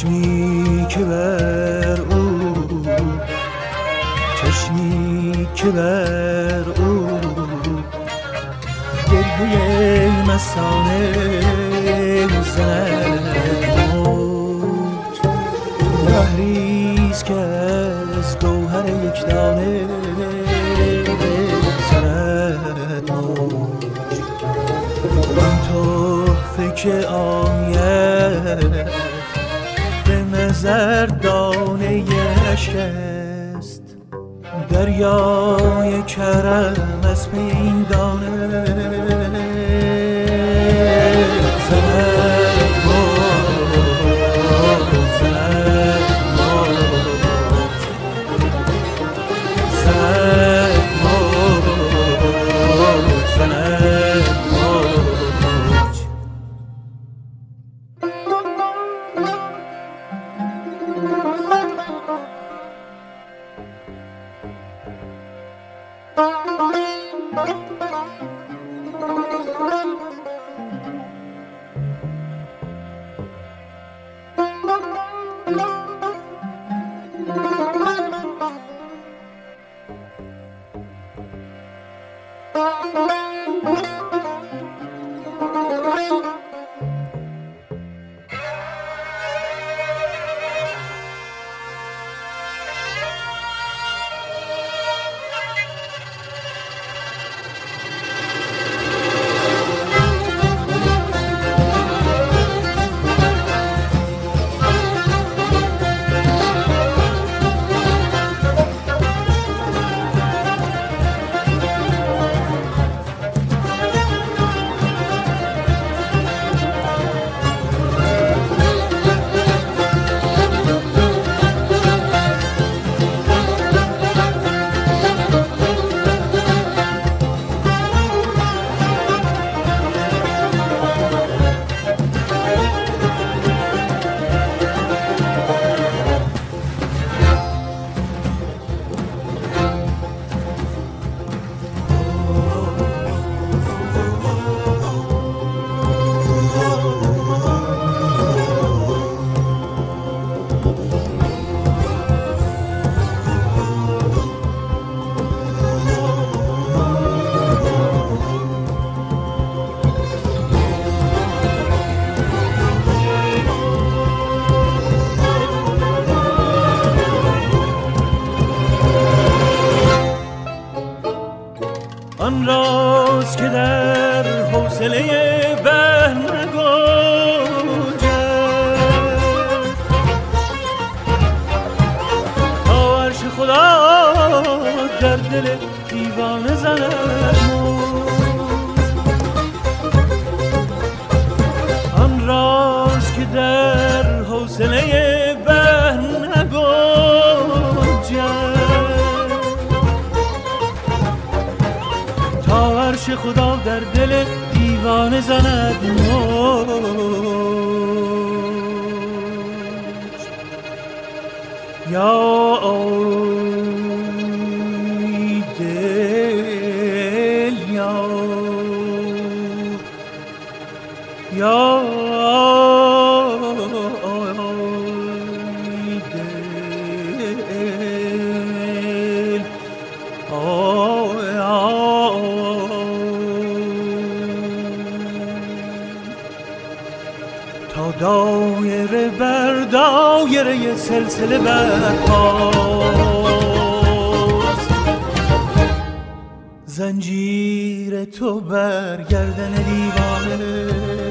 چشمی که بر او چشمی که بر او گریه مستانه زند موج بحریست که از گوهر یک دانه زند موج آن تحفه که آید به نظر دانه اشک است دریای کرم از پی این دانه زند موج زند موج زند موج زند موج. آن راز که در حوصله بحر نگنجد تا عرش خدا در دل دیوانه زند آن راز که در حوصله بحر نگنجد عرش خدا در دل دیوانه زند موج یا ای دل یا دایره بر دایره سلسله برپاست زنجیر تو بر گردن دیوانه